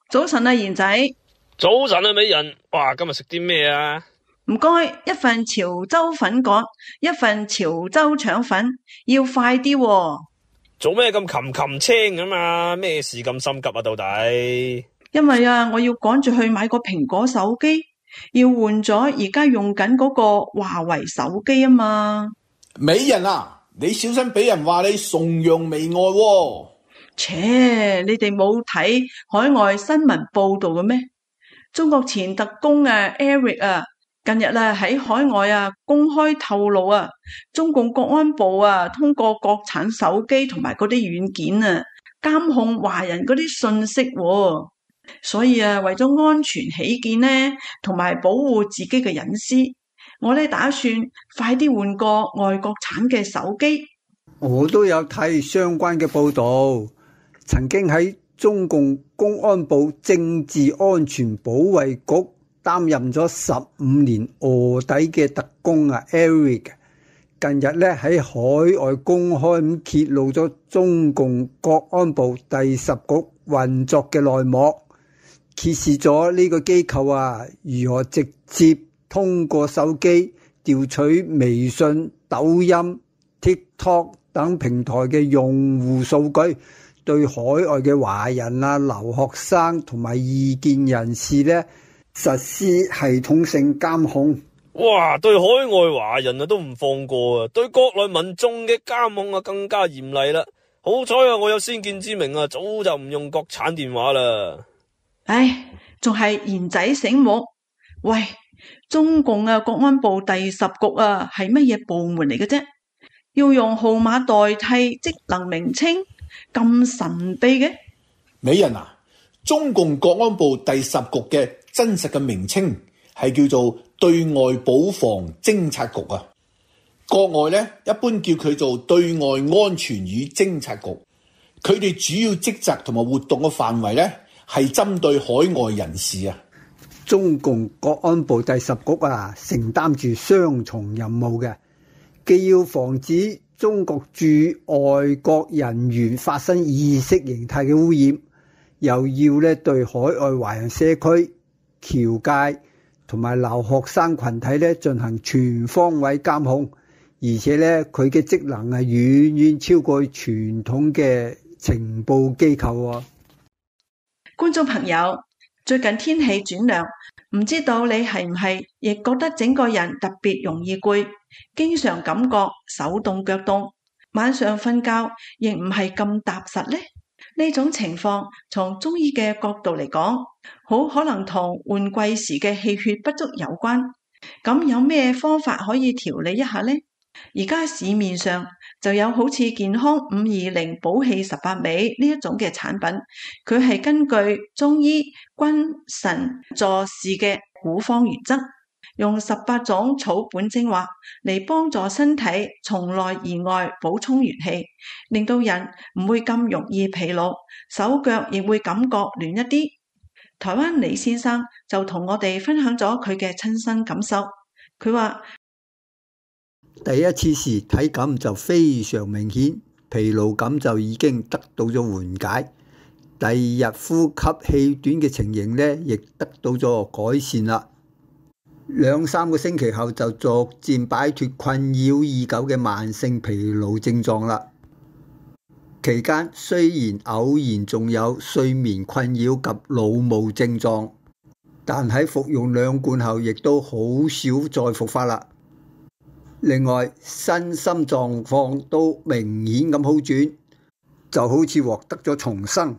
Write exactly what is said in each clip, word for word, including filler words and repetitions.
早晨啊，賢仔。 早晨啊，美人。哇，今日食啲咩啊？ 唔該，一份潮州粉果，一份潮州腸粉，要快啲喎。 做咩咁擒擒青咁啊？咩事咁心急啊？到底？ 因為啊，我要趕住去買個蘋果手機，要換咗而家用緊嗰個華為手機啊嘛。 美人啊，你小心俾人話你崇洋媚外喎。 切，你哋冇睇海外新聞報道嘅咩？中國前特工啊 Eric 啊，近日啊喺海外啊公開透露啊，中共國安部啊通過國產手機同埋嗰啲軟件啊監控華人嗰啲信息喎。所以啊，為咗安全起見呢，同埋保護自己嘅隱私，我呢打算快啲換個外國產嘅手機。 我都有睇相關嘅報道，曾經喺中共公安部政治安全保衛局擔任咗十五年臥底嘅特工啊 Eric， 近日咧喺海外公開咁揭露咗中共國安部第十局運作嘅內幕，揭示咗呢個機構啊如何直接通過手機調取微信、抖音、TikTok 等平台嘅用戶數據，對海外嘅華人啊、留學生同埋異見人士咧實施系統性監控。 哇，對海外華人啊都唔放過啊，對國內民眾嘅監控啊更加嚴厲啦。好彩啊，我有先見之明啊，早就唔用國產電話啦。 唉，仲係賢仔醒目。喂，中共啊國安部第十局啊係乜嘢部門嚟嘅啫？要用號碼代替職能名稱，咁神秘嘅？ 美人啊，中共國安部第十局嘅真實嘅名稱係叫做對外保防偵察局啊。國外咧一般叫佢做對外安全與偵察局。佢哋主要職責同埋活動嘅範圍咧係針對海外人士啊。 中共國安部第十局啊，承擔住雙重任務嘅，既要防止中國駐外國人員發生意識形態嘅污染，又要咧對海外華人社區、僑界同埋留學生群體咧進行全方位監控，而且咧佢嘅職能係遠遠超過傳統嘅情報機構啊。 觀眾朋友，最近天氣轉涼，唔知道你係唔係亦覺得整個人特別容易攰，經常感覺手凍腳凍，晚上瞓覺亦唔係咁踏實呢？呢種情況從中醫嘅角度嚟講，好可能同換季時嘅氣血不足有關。咁有咩方法可以調理一下呢？而家市面上就有好似健康五二零補氣十八味呢一種嘅產品，佢係根據中醫君臣佐使嘅古方原則，用十八種草本精華嚟幫助身體從內而外補充元氣，令到人唔會咁容易疲勞，手腳亦會感覺暖一啲。台灣李先生就同我哋分享咗佢嘅親身感受，佢話第一次時體感就非常明顯，疲勞感就已經得到咗緩解。第二日呼吸氣短嘅情形呢，亦得到咗改善啦。兩三個星期後就逐漸擺脫困擾已久嘅慢性疲勞症狀啦。期間雖然偶然仲有睡眠困擾及腦霧症狀，但喺服用兩罐後，亦都好少再復發啦。另外，身心狀況都明顯咁好轉，就好似獲得咗重生。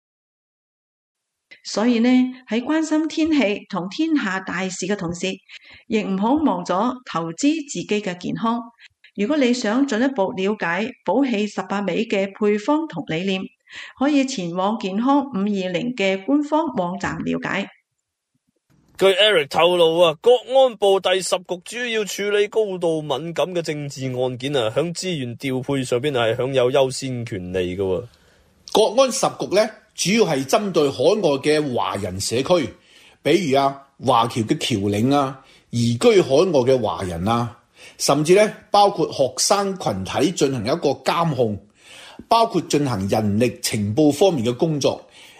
所以呢，喺關心天氣同天下大事嘅同時，亦唔好忘咗投資自己嘅健康。如果你想進一步了解補氣十八味嘅配方同理念，可以前往健康五二零嘅官方網站了解。 據 Eric 透露啊，國安部第十局主要處理高度敏感嘅政治案件啊，響資源調配上邊係享有優先權利嘅。 國安十局咧，主要係針對海外嘅華人社區，比如啊華僑嘅僑領啊，移居海外嘅華人啊，甚至咧包括學生群體進行一個監控，包括進行人力情報方面嘅工作，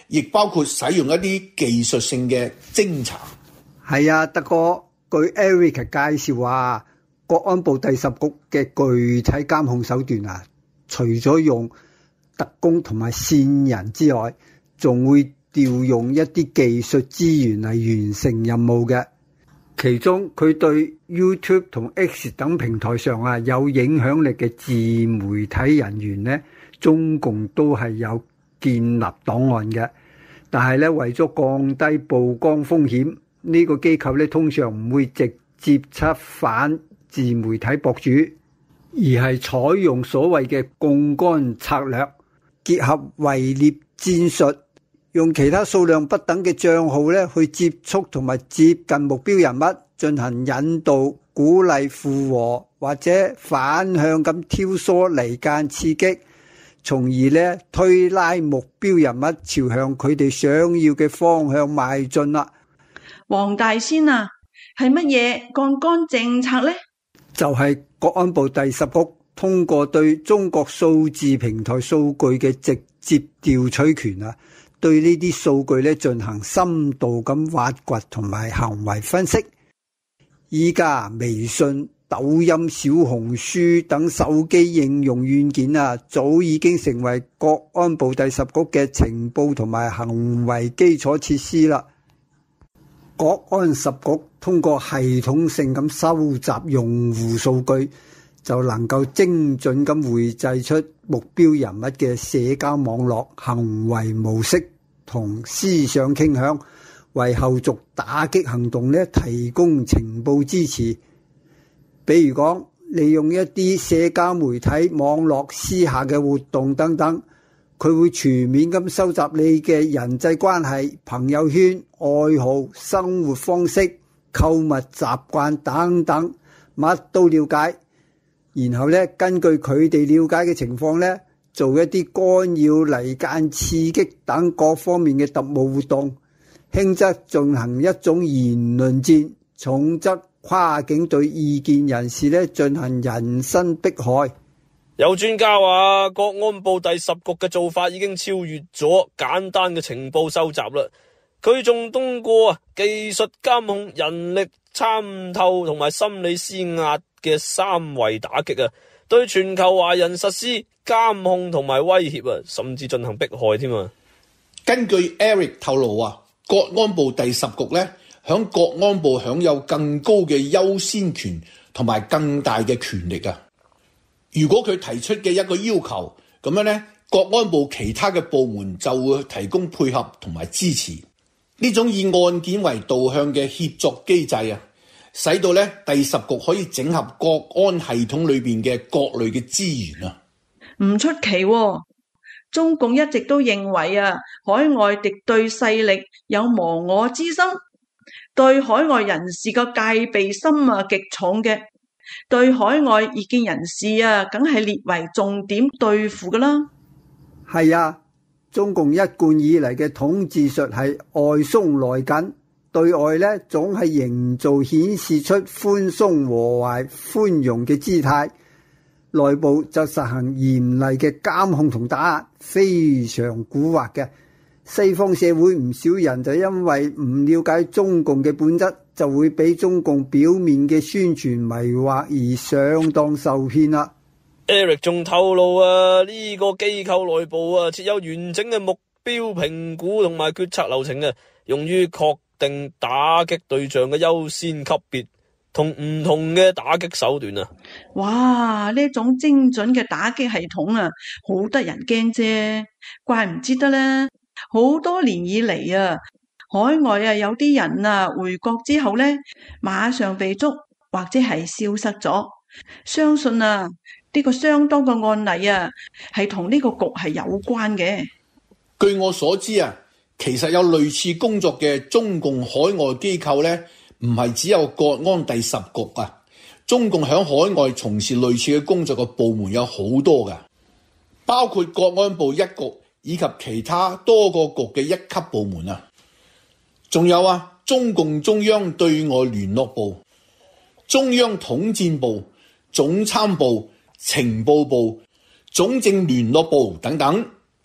亦包括使用一啲技術性嘅偵查。 係啊，德哥，據 Eric 介紹話，國安部第十局嘅具體監控手段啊，除咗用特工同埋線人之外，仲會調用一啲技術資源嚟完成任務嘅。其中佢對 YouTube 同 X 等平台上啊有影響力嘅自媒體人員呢，中共都係有建立檔案嘅。但係咧，為咗降低曝光風險，呢個機構咧通常唔會直接策反自媒體博主，而係採用所謂嘅槓桿策略，結合圍獵戰術，用其他數量不等嘅帳號咧去接觸同埋接近目標人物，進行引導、鼓勵、附和或者反向咁挑唆離間刺激，從而咧推拉目標人物朝向佢哋想要嘅方向邁進啦。 黃大仙啊，係乜嘢槓桿政策呢？ 就係國安部第十局通過對中國數字平台數據嘅直接調取權啊，對呢啲數據咧進行深度咁挖掘同埋行為分析。依家微信、抖音、小紅書等手機應用軟件啊，早已經成為國安部第十局嘅情報同埋行為基礎設施啦。國安十局通過系統性咁收集用戶數據，就能夠精準咁繪製出目標人物嘅社交網絡行為模式同思想傾向，為後續打擊行動呢提供情報支持。比如講，利用一啲社交媒體網絡私下嘅活動等等，佢會全面咁收集你嘅人際關係、朋友圈、愛好、生活方式、購物習慣等等，乜都了解。然後咧，根據佢哋了解嘅情況咧，做一啲干擾、離間、刺激等各方面嘅特務活動，輕則進行一種言論戰，重則跨境對意見人士咧進行人身迫害。 有專家話，國安部第十局嘅做法已經超越咗簡單嘅情報收集啦。佢仲通過啊技術監控、人力參透同埋心理施壓嘅三維打擊啊，對全球華人實施監控同埋威脅啊，甚至進行迫害添啊。 根據 Eric 透露啊，國安部第十局咧，響國安部享有更高嘅優先權同埋更大嘅權力啊。如果佢提出嘅一個要求，咁樣咧，國安部其他嘅部門就會提供配合同埋支持。呢種以案件為導向嘅協作機制啊，使到咧第十局可以整合國安系統裏邊嘅各類嘅資源啊。 唔出奇喎，中共一直都認為啊，海外敵對勢力有亡我之心，對海外人士個戒備心啊極重嘅。對海外異見人士啊，梗係列為重點對付噶啦。 係啊，中共一貫以嚟嘅統治術係外鬆內緊，對外呢總係營造顯示出寬鬆和懷寬容嘅姿態，內部就實行嚴厲嘅監控同打壓，非常蠱惑嘅。西方社會唔少人就因為唔了解中共嘅本質，就會俾中共表面嘅宣傳迷惑而上當受騙啦。 Eric 仲透露啊，呢個機構內部啊設有完整嘅目標評估同埋決策流程啊，用於確定打擊對象嘅優先級別同唔同嘅打擊手段啊。 哇！呢種精準嘅打擊系統啊，好得人驚啫，怪唔知得咧。好多年以嚟啊，海外啊有啲人啊回國之後咧，馬上被捉或者係消失咗。相信啊呢個相當嘅案例啊，係同呢個局係有關嘅。 據我所知啊，其實有類似工作嘅中共海外機構咧，唔係只有國安第十局啊。中共響海外從事類似嘅工作嘅部門有好多噶，包括國安部一局以及其他多個局嘅一級部門啊，仲有啊中共中央對外聯絡部、中央統戰部、總參部、情報部、總政聯絡部等等。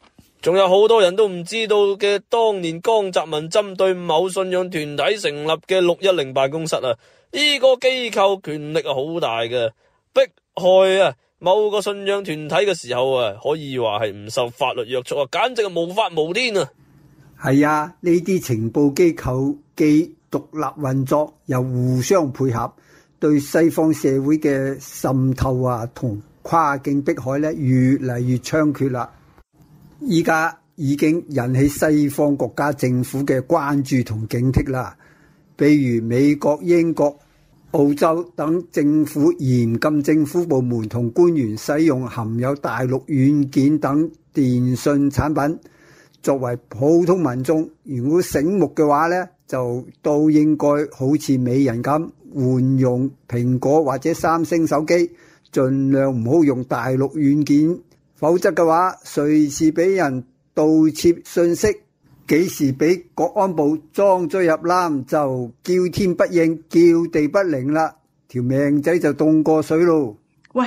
仲有好多人都唔知道嘅，當年江澤民針對某信仰團體成立嘅六一零辦公室啊，呢個機構權力啊好大嘅，迫害啊某個信仰團體嘅時候啊，可以話係唔受法律約束啊，簡直係無法無天啊！ 係啊，呢啲情報機構既獨立運作，又互相配合，對西方社會嘅滲透啊同跨境迫害咧越嚟越猖獗啦。依家已經引起西方國家政府嘅關注同警惕啦。比如美國、英國、澳洲等政府嚴禁政府部門同官員使用含有大陸軟件等電信產品。作為普通民眾，如果醒目嘅話呢，就都應該好似美人咁換用蘋果或者三星手機，盡量唔好用大陸軟件，否則嘅話隨時俾人盜竊信息，幾時俾國安部裝咗入籃就叫天不應，叫地不靈啦，條命仔就凍過水咯。 喂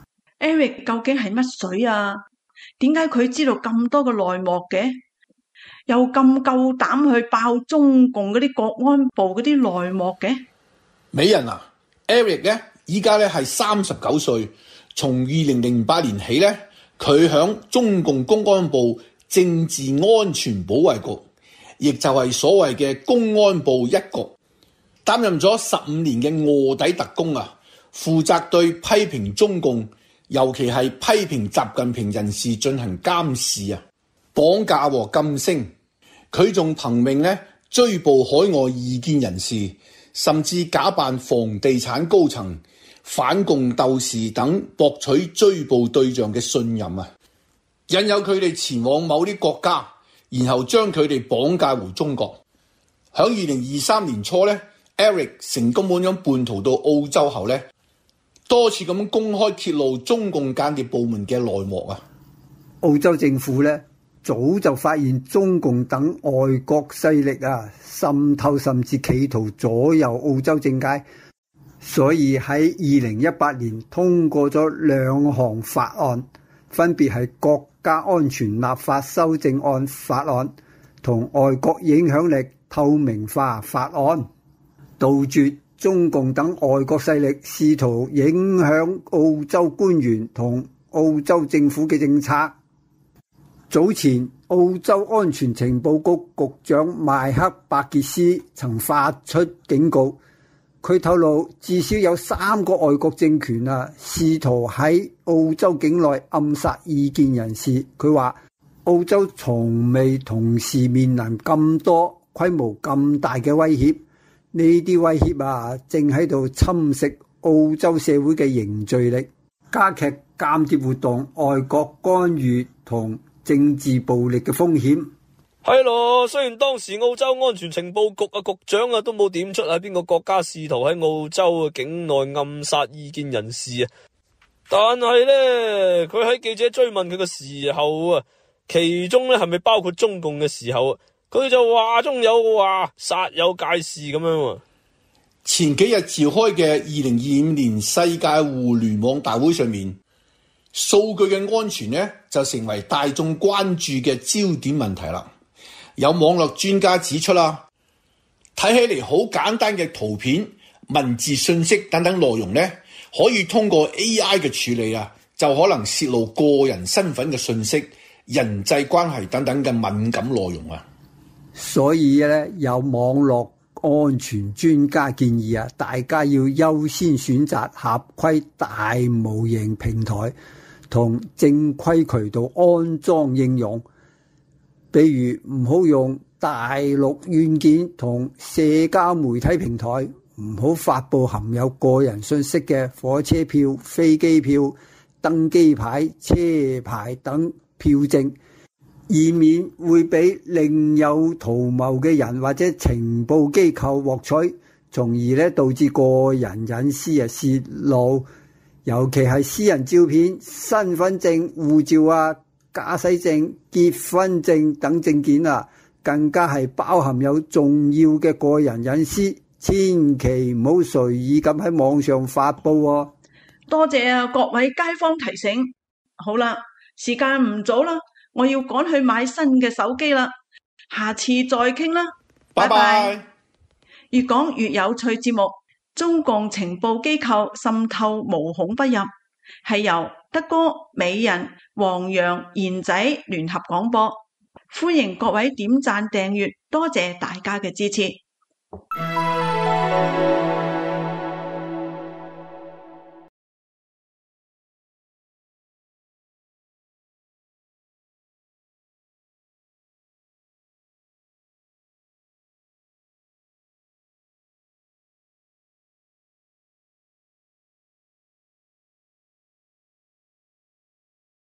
，Eric 究竟係乜水啊？點解佢知道咁多嘅內幕嘅？又咁夠膽去爆中共嗰啲國安部嗰啲內幕嘅？ 美人啊 ，Eric 咧，依家咧係三十九歲，從二零零八年起咧，佢響中共公安部政治安全保衛局，亦就係所謂嘅公安部一局，擔任咗十五年嘅臥底特工啊，負責對批評中共，尤其係批評習近平人士進行監視啊、綁架和噤聲。佢仲憑命咧追捕海外異見人士，甚至假扮房地產高層、反共鬥士等，博取追捕對象嘅信任啊，引誘佢哋前往某啲國家，然後將佢哋綁架回中國。響二零二三年初咧 ，Eric 成功咁樣叛逃到澳洲後咧，多次咁公開揭露中共間諜部門嘅內幕啊。 澳洲政府咧早就發現中共等外國勢力啊滲透，甚至企圖左右澳洲政界，所以喺二零一八年通過咗兩項法案，分別係國家安全立法修正案法案同外國影響力透明化法案，杜絕中共等外國勢力試圖影響澳洲官員同澳洲政府嘅政策。早前澳洲安全情報局局長邁克伯傑斯曾發出警告，佢透露至少有三個外國政權啊試圖喺澳洲境內暗殺異見人士。佢話澳洲從未同時面臨咁多規模咁大嘅威脅，呢啲威脅啊正喺度侵蝕澳洲社會嘅凝聚力，加劇間諜活動、外國干預同政治暴力嘅風險。 係咯，雖然當時澳洲安全情報局啊局長啊都冇點出喺邊個國家試圖喺澳洲嘅境內暗殺異見人士啊，但係呢，佢喺記者追問佢嘅時候啊，其中呢係咪包括中共嘅時候啊，佢就話中有話，煞有介事咁樣。 前幾日召開嘅二零二五年世界互聯網大會上面，數據嘅安全呢就成為大眾關注嘅焦點問題啦。有網絡專家指出啦，睇起嚟好簡單嘅圖片、文字信息等等內容呢，可以通過 A I 嘅處理啊，就可能泄露個人身份嘅信息、人際關係等等嘅敏感內容啊。 所以咧，有網絡安全專家建議啊，大家要優先選擇合規大模型平台同正規渠道安裝應用，比如唔好用大陸軟件同社交媒體平台，唔好發布含有個人信息嘅火車票、飛機票、登機牌、車牌等票證，以免會俾另有圖謀嘅人或者情報機構獲取，從而咧導致個人隱私啊泄露。尤其係私人照片、身份證、護照啊、駕駛證、結婚證等證件啊，更加係包含有重要嘅個人隱私，千祈唔好隨意咁喺網上發布啊。 多謝啊各位街坊提醒。好啦，時間唔早啦， 我要趕去買新嘅手機啦，下次再傾啦， 拜拜。 越講越有趣節目，中共情報機構滲透無孔不入，係由德哥、美人、黃洋、賢仔聯合廣播，歡迎各位點讚訂閱，多謝大家嘅支持。